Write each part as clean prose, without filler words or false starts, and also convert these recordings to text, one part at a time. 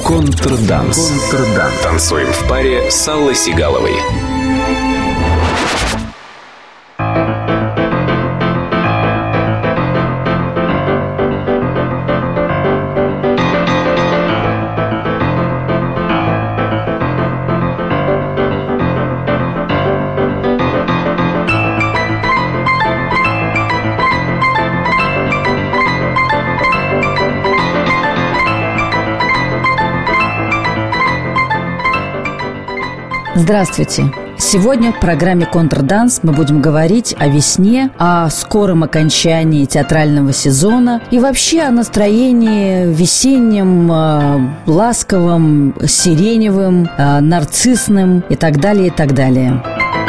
Контрданс. Танцуем в паре с Аллой Сигаловой. Здравствуйте! Сегодня в программе «Контрданс» мы будем говорить о весне, о скором окончании театрального сезона и вообще о настроении весеннем, ласковом, сиреневым, нарциссным и так далее, и так далее.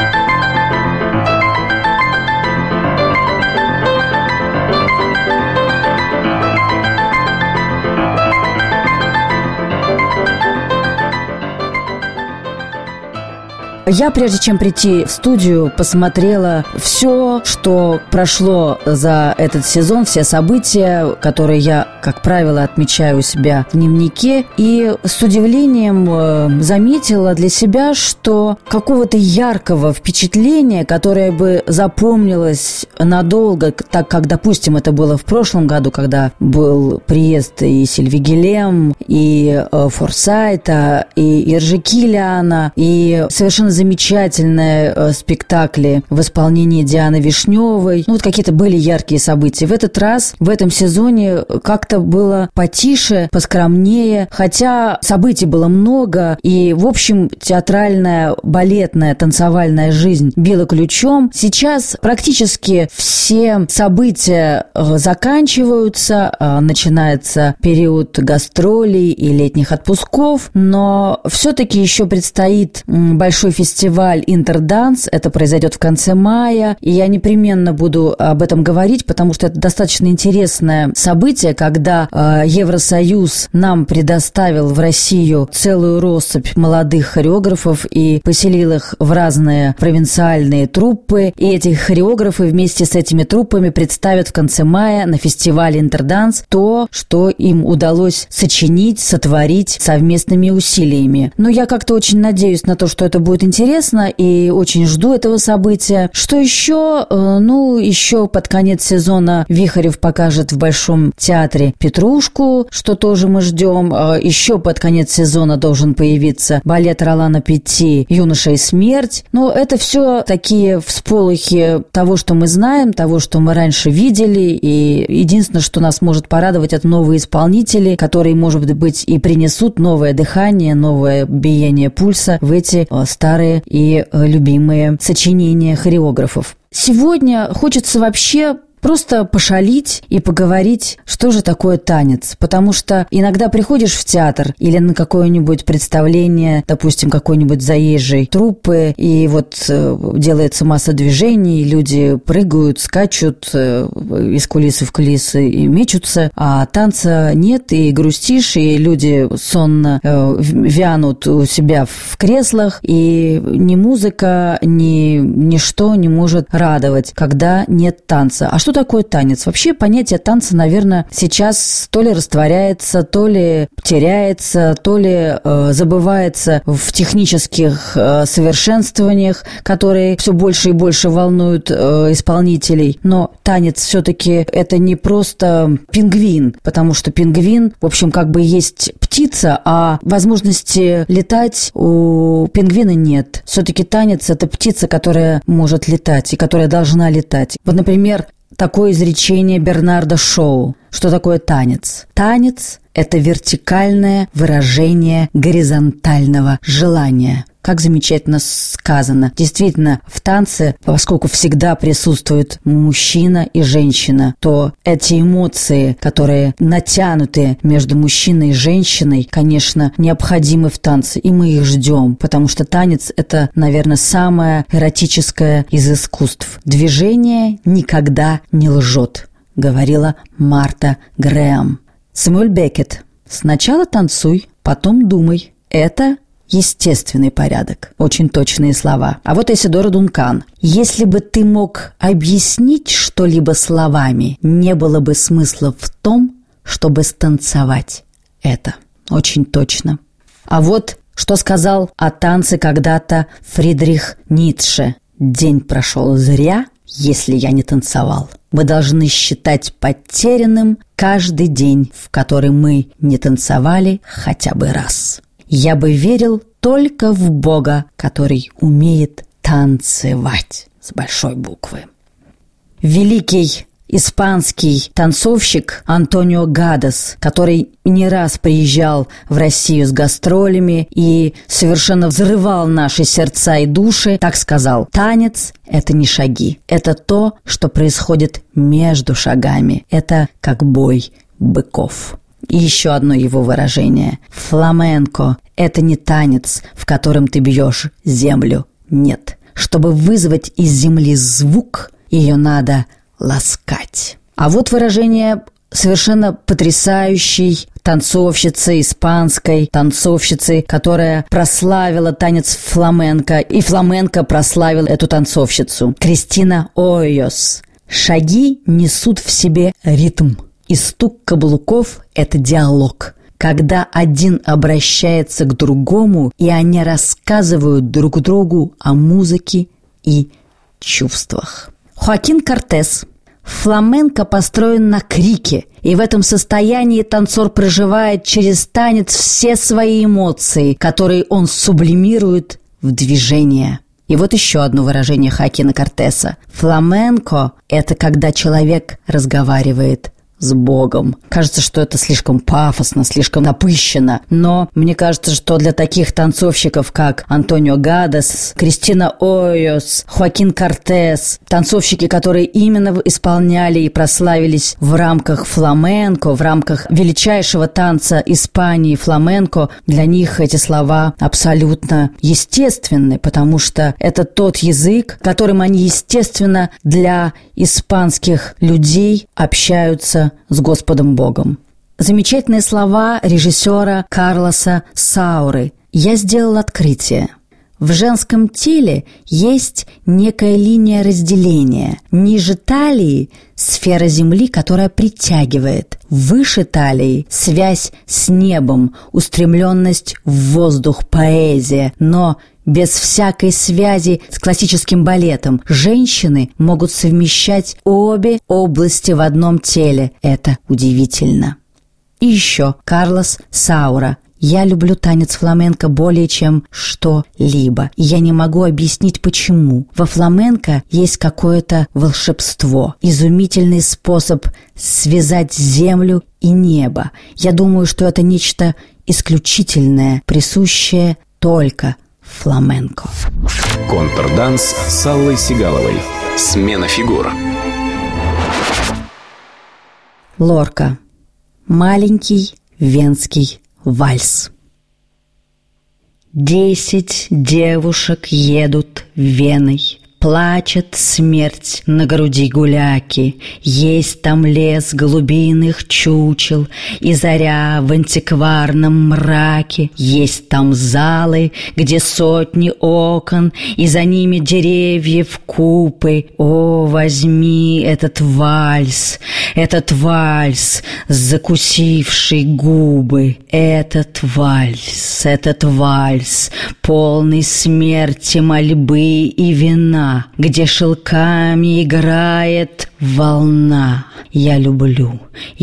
Я, прежде чем прийти в студию, посмотрела все, что прошло за этот сезон, все события, которые я, как правило, отмечаю у себя в дневнике. И с удивлением заметила для себя, что какого-то яркого впечатления, которое бы запомнилось надолго, так как, допустим, это было в прошлом году, когда был приезд и Сильви Гиллем, и Форсайта, и Иржи Килиана, и совершенно замечательные спектакли в исполнении Дианы Вишневой. Вот какие-то были яркие события. В этот раз, в этом сезоне как-то было потише, поскромнее, хотя событий было много, и, в общем, театральная, балетная, танцевальная жизнь била ключом. Сейчас практически все события заканчиваются, начинается период гастролей и летних отпусков, но все-таки еще предстоит большой фестиваль «Интерданс». Это произойдет в конце мая, и я непременно буду об этом говорить, потому что это достаточно интересное событие, когда Евросоюз нам предоставил в Россию целую россыпь молодых хореографов и поселил их в разные провинциальные труппы, и эти хореографы вместе с этими труппами представят в конце мая на фестивале «Интерданс» то, что им удалось сочинить, сотворить совместными усилиями. Но я как-то очень надеюсь на то, что это будет интересно, и очень жду этого события. Что еще? Еще под конец сезона Вихарев покажет в Большом театре «Петрушку», что тоже мы ждем. Еще под конец сезона должен появиться балет Ролана Петти «Юноша и смерть». Но это все такие всполохи того, что мы знаем, того, что мы раньше видели, и единственное, что нас может порадовать, это новые исполнители, которые, может быть, и принесут новое дыхание, новое биение пульса в эти старые и любимые сочинения хореографов. Сегодня хочется вообще просто пошалить и поговорить, что же такое танец. Потому что иногда приходишь в театр или на какое-нибудь представление, допустим, какой-нибудь заезжей труппы, и вот делается масса движений, люди прыгают, скачут из кулисы в кулисы и мечутся, а танца нет, и грустишь, и люди сонно вянут у себя в креслах, и ни музыка, ничто не может радовать, когда нет танца. А что такое танец? Вообще понятие танца, наверное, сейчас то ли растворяется, то ли теряется, то ли забывается в технических совершенствованиях, которые все больше и больше волнуют исполнителей. Но танец все-таки это не просто пингвин, потому что пингвин, в общем, как бы есть птица, а возможности летать у пингвина нет. Все-таки танец – это птица, которая может летать и которая должна летать. Вот, например, такое изречение Бернарда Шоу. Что такое танец? Танец – это вертикальное выражение горизонтального желания. Как замечательно сказано. Действительно, в танце, поскольку всегда присутствует мужчина и женщина, то эти эмоции, которые натянуты между мужчиной и женщиной, конечно, необходимы в танце, и мы их ждем, потому что танец – это, наверное, самое эротическое из искусств. Движение никогда не лжет, говорила Марта Грэм. Сэмюэль Беккет. Сначала танцуй, потом думай. Это естественный порядок. Очень точные слова. А вот Исидора Дункан. Если бы ты мог объяснить что-либо словами, не было бы смысла в том, чтобы станцевать это. очень точно. А вот что сказал о танце когда-то Фридрих Ницше. «День прошел зря, если я не танцевал. Мы должны считать потерянным каждый день, в который мы не танцевали хотя бы раз. Я бы верил только в Бога, который умеет танцевать» с большой буквы. Великий испанский танцовщик Антонио Гадес, который не раз приезжал в Россию с гастролями и совершенно взрывал наши сердца и души, так сказал: «Танец – это не шаги, это то, что происходит между шагами, это как бой быков». И еще одно его выражение: «Фламенко – это не танец, в котором ты бьешь землю, нет. Чтобы вызвать из земли звук, ее надо ласкать». А вот выражение совершенно потрясающей танцовщицы, испанской танцовщицы, которая прославила танец фламенко, и фламенко прославил эту танцовщицу. Кристина Ойос. «Шаги несут в себе ритм, и стук каблуков – это диалог. Когда один обращается к другому, и они рассказывают друг другу о музыке и чувствах». Хоакин Кортес. «Фламенко построен на крике, и в этом состоянии танцор проживает через танец все свои эмоции, которые он сублимирует в движение». И вот еще одно выражение Хоакина Кортеса. «Фламенко – это когда человек разговаривает с Богом». Кажется, что это слишком пафосно, слишком напыщенно, но мне кажется, что для таких танцовщиков, как Антонио Гадес, Кристина Ойос, Хоакин Кортес, танцовщики, которые именно исполняли и прославились в рамках фламенко, в рамках величайшего танца Испании фламенко, для них эти слова абсолютно естественны, потому что это тот язык, которым они, естественно, для испанских людей общаются с Господом Богом. Замечательные слова режиссера Карлоса Сауры. «Я сделал открытие. В женском теле есть некая линия разделения. Ниже талии – сфера земли, которая притягивает. Выше талии – связь с небом, устремленность в воздух, поэзия. Но без всякой связи с классическим балетом женщины могут совмещать обе области в одном теле. Это удивительно». И еще Карлос Саура. «Я люблю танец фламенко более чем что-либо. И я не могу объяснить, почему. Во фламенко есть какое-то волшебство, изумительный способ связать землю и небо. Я думаю, что это нечто исключительное, присущее только фламенко». Контрданс с Аллой Сигаловой. Смена фигур. Лорка. «Маленький венский вальс». 10 девушек едут Веной, плачет смерть на груди гуляки. Есть там лес голубиных чучел и заря в антикварном мраке. Есть там залы, где сотни окон, и за ними деревьев купы. О, возьми этот вальс, закусивший губы. Этот вальс, полный смерти, мольбы и вина, где шелками играет волна. Я люблю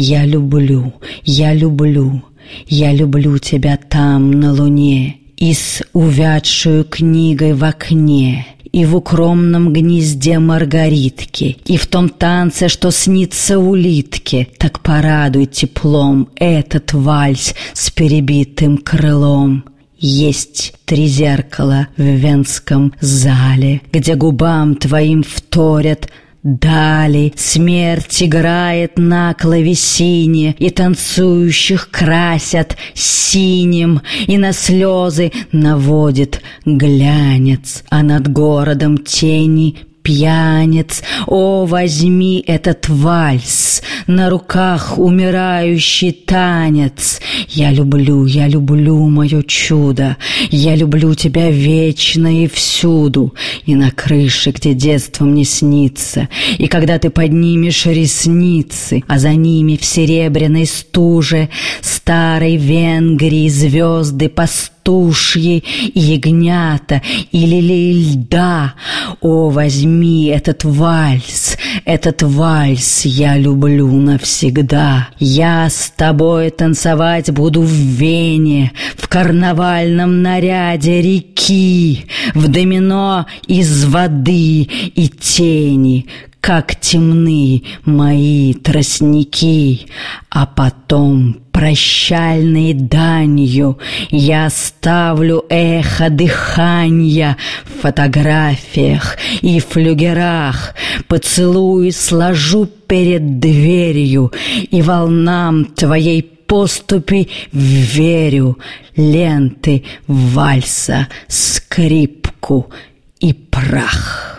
тебя там на луне, и с увядшую книгой в окне, и в укромном гнезде маргаритки, и в том танце, что снится улитке. Так порадуй теплом этот вальс с перебитым крылом. Есть 3 зеркала в венском зале, где губам твоим вторят дали. Смерть играет на клавесине, и танцующих красят синим, и на слезы наводит глянец, а над городом тени пьяниц. О, возьми этот вальс, на руках умирающий танец. Я люблю, мое чудо, я люблю тебя вечно и всюду, и на крыше, где детство мне снится, и когда ты поднимешь ресницы, а за ними в серебряной стуже старой Венгрии звезды пастушьи и ягнята, и лилии льда. О, возьми этот вальс я люблю навсегда. Я с тобой танцевать буду в Вене, в карнавальном наряде реки, в домино из воды и тени, как темны мои тростники, а потом прощальной данью я ставлю эхо дыхания в фотографиях и флюгерах, поцелуи сложу перед дверью и волнам твоей поступи верю, ленты вальса, скрипку и прах.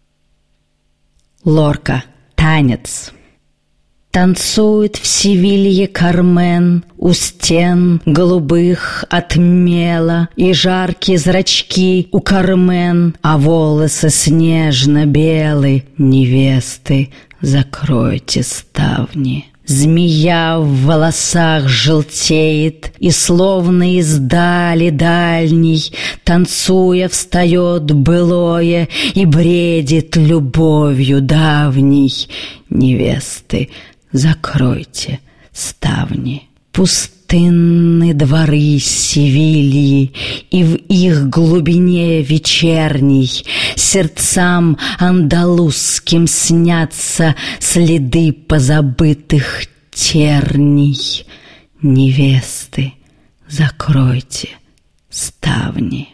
Лорка. Танец. Танцует в Севилье Кармен у стен голубых от мела, и жаркие зрачки у Кармен, а волосы снежно-белы. Невесты, закройте ставни. Змея в волосах желтеет, и словно издали дальней, танцуя, встает былое и бредит любовью давней. Невесты, закройте ставни. Пустынны дворы Севильи, и в их глубине вечерней сердцам андалузским снятся следы позабытых терней. Невесты, закройте ставни.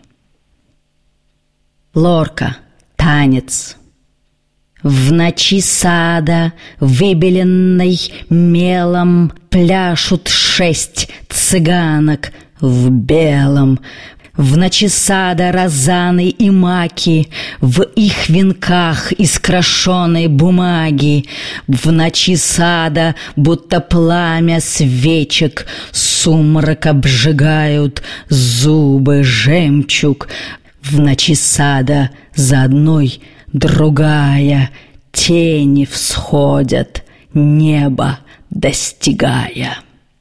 Лорка. Танец. В ночи сада, выбеленной мелом, пляшут 6 цыганок в белом. В ночи сада розаны и маки, в их венках из крашеной бумаги. В ночи сада, будто пламя свечек, сумрак обжигают зубы жемчуг. В ночи сада за одной другая тени всходят, небо достигая.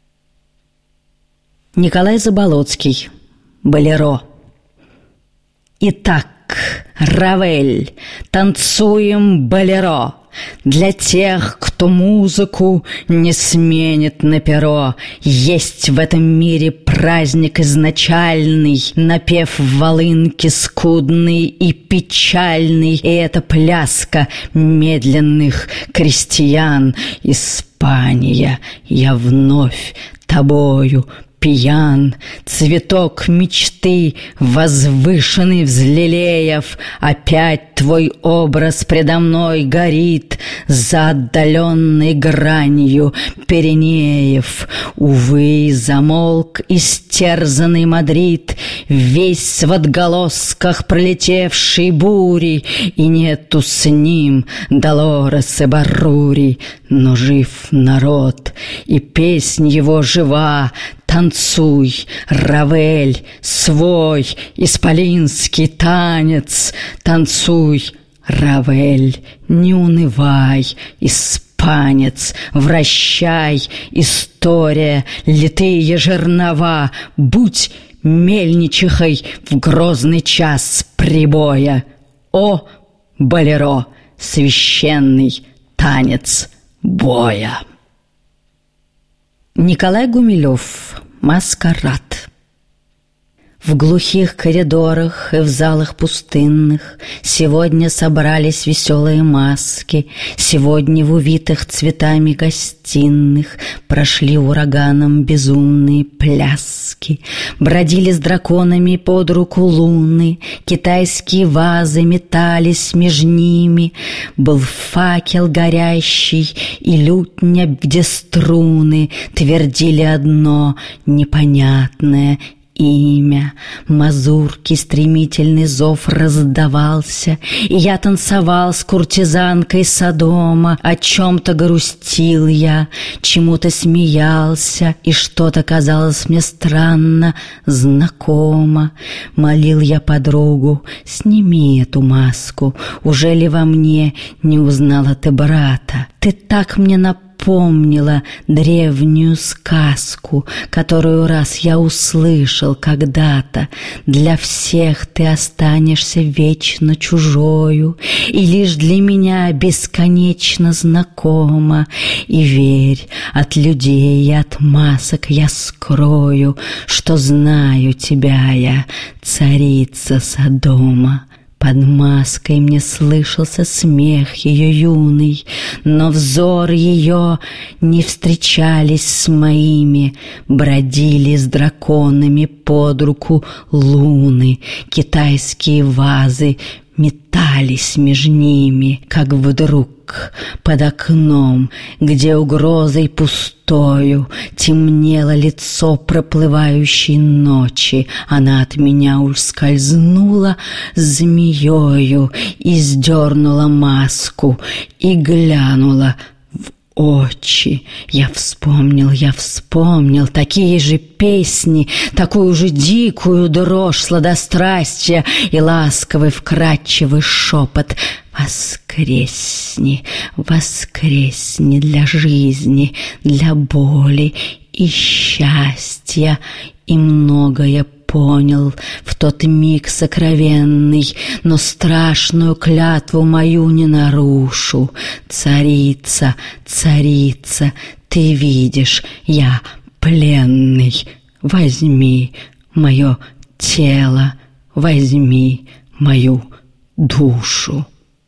Николай Заболоцкий. Болеро. Итак, Равель, танцуем болеро. Для тех, кто музыку не сменит на перо. Есть в этом мире праздник изначальный, напев волынки скудный и печальный, и это пляска медленных крестьян. Испания, я вновь тобою пьян, цветок мечты, возвышенный взлелеев, опять твой образ предо мной горит за отдаленной гранью Пиренеев. Увы, замолк истерзанный Мадрид, весь в отголосках пролетевшей бури, и нету с ним Долорес и Баррури, но жив народ, и песнь его жива. Танцуй, Равель, свой исполинский танец. Танцуй, Равель, не унывай, испанец. Вращай, история, литые жернова. Будь мельничихой в грозный час прибоя. О, болеро, священный танец боя. Николай Гумилев. Маскарад. В глухих коридорах и в залах пустынных сегодня собрались веселые маски. Сегодня в увитых цветами гостиных прошли ураганом безумные пляски. Бродили с драконами под руку луны, китайские вазы метались меж ними. Был факел горящий и лютня, где струны твердили одно непонятное имя. Мазурки стремительный зов раздавался, и я танцевал с куртизанкой Содома. О чем-то грустил я, чему-то смеялся, и что-то казалось мне странно знакомо. Молил я подругу: сними эту маску, уже ли во мне не узнала ты брата? Ты так мне напомнила древнюю сказку, которую раз я услышал когда-то. Для всех ты останешься вечно чужою, и лишь для меня бесконечно знакома. И верь, от людей и от масок я скрою, что знаю тебя я, царица Содома. Под маской мне слышался смех ее юный, но взор ее не встречались с моими. Бродили с драконами под руку луны, китайские вазы метались между ними, как вдруг под окном, где угрозой пустою темнело лицо проплывающей ночи. Она от меня ускользнула змеёю и сдернула маску и глянула в очи. Я вспомнил такие же песни, такую же дикую дрожь сладострастия и ласковый вкрадчивый шепот: воскресни, воскресни для жизни, для боли и счастья. И многое понял в тот миг сокровенный, но страшную клятву мою не нарушу. Царица, царица, ты видишь, я пленный. Возьми мое тело, возьми мою душу.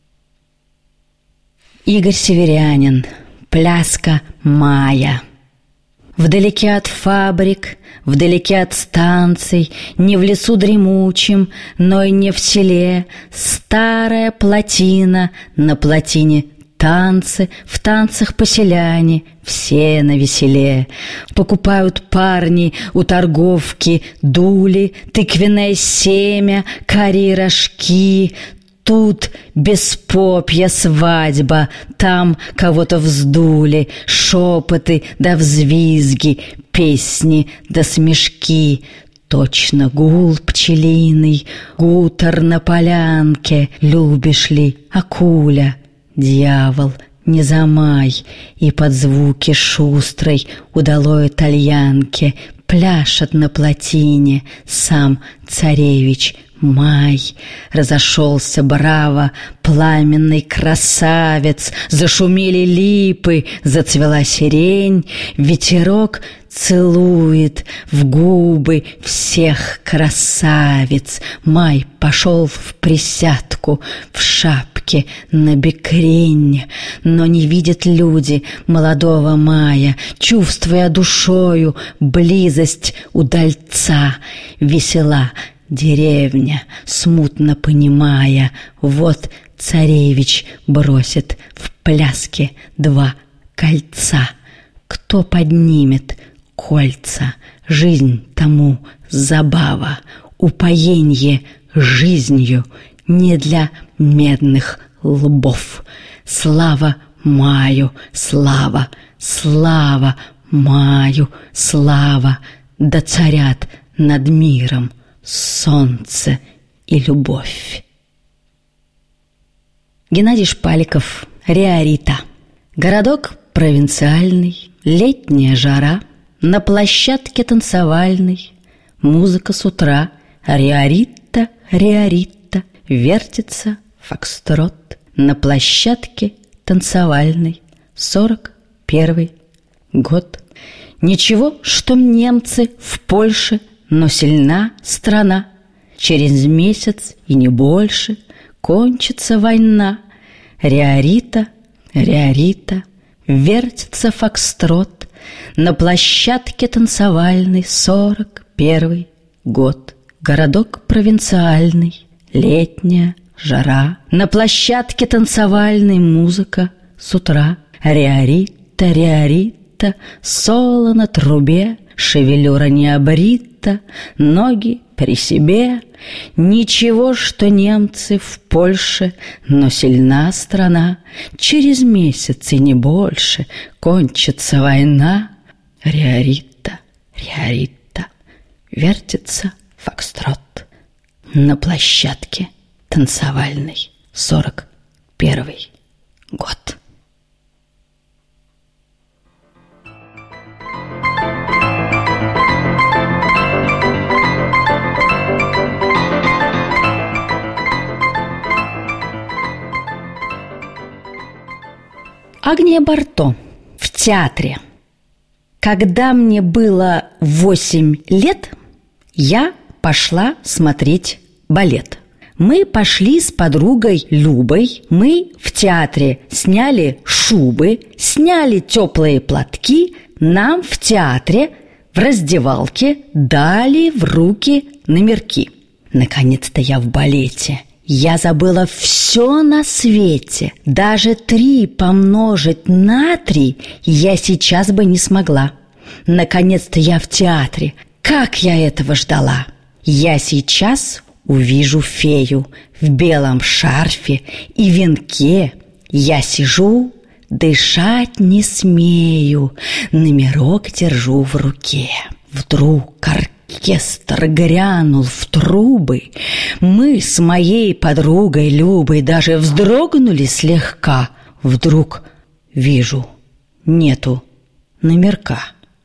Игорь Северянин. Пляска мая. Вдалеке от фабрик, вдалеке от станций, не в лесу дремучем, но и не в селе, старая плотина, на плотине танцы, в танцах поселяне, все навеселе. Покупают парни у торговки дули, тыквенное семя, карие рожки. Тут без попья свадьба, там кого-то вздули, шепоты да взвизги, песни да смешки. Точно гул пчелиный, гутер на полянке. Любишь ли, акуля, дьявол, не замай, и под звуки шустрой удалой тальянки пляшет на плотине сам царевич Май. Разошелся браво пламенный красавец, зашумели липы, зацвела сирень, ветерок целует в губы всех красавиц. Май пошел в присядку, в шапке на бекрень, но не видят люди молодого Мая, чувствуя душою близость удальца. Весела деревня, смутно понимая, вот царевич бросит в пляске 2 кольца. Кто поднимет кольца? Жизнь тому забава, упоенье жизнью не для медных лбов. Слава Маю, слава, слава Маю, слава, да царят над миром солнце и любовь. Геннадий Шпаликов. Риорита. Городок провинциальный, летняя жара, на площадке танцевальной музыка с утра. Риорита, риорита, вертится фокстрот на площадке танцевальной. 41 год. Ничего, что немцы в Польше, но сильна страна. Через месяц и не больше кончится война. Риорита, риорита, вертится фокстрот на площадке танцевальной. 41 год. Городок провинциальный, летняя жара, на площадке танцевальной музыка с утра. Риорита, риорита, соло на трубе, шевелюра не обрита, ноги при себе. Ничего, что немцы в Польше, но сильна страна. Через месяц и не больше кончится война. Риорита, риорита, вертится фокстрот на площадке танцевальной. 41-й год. Агния Барто в театре. Когда мне было 8 лет, я пошла смотреть балет. Мы пошли с подругой Любой, мы в театре сняли шубы, сняли теплые платки, нам в театре в раздевалке дали в руки номерки. Наконец-то я в балете. Я забыла все на свете. Даже 3 помножить на 3 я сейчас бы не смогла. Наконец-то я в театре. Как я этого ждала! Я сейчас увижу фею в белом шарфе и венке. Я сижу, дышать не смею, номерок держу в руке. Вдруг оркестр грянул в трубы. Мы с моей подругой Любой даже вздрогнули слегка. Вдруг вижу, нету номерка.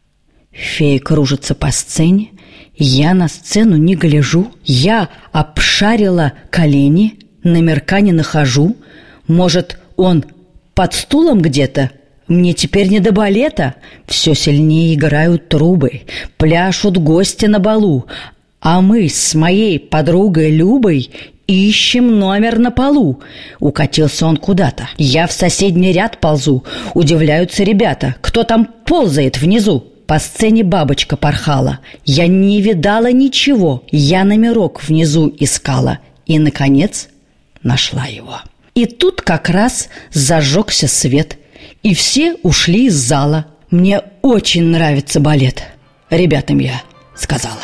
Фея кружится по сцене. Я на сцену не гляжу. Я обшарила колени, номерка не нахожу. Может, он под стулом где-то? Мне теперь не до балета. Все сильнее играют трубы, пляшут гости на балу. А мы с моей подругой Любой ищем номер на полу. Укатился он куда-то. Я в соседний ряд ползу. Удивляются ребята. Кто там ползает внизу? По сцене бабочка порхала. Я не видала ничего. Я номерок внизу искала. И, наконец, нашла его. И тут как раз зажегся свет. И все ушли из зала. Мне очень нравится балет. Ребятам я сказала.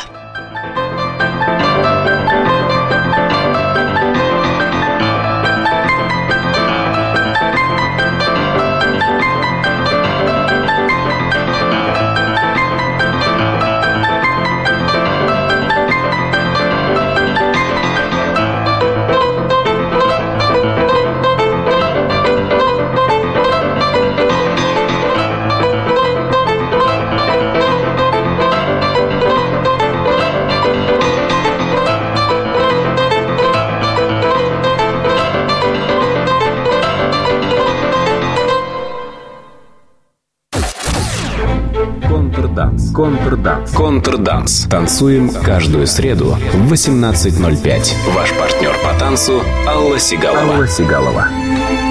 Контрданс. Танцуем каждую среду в 18:05. Ваш партнер по танцу Алла Сигалова.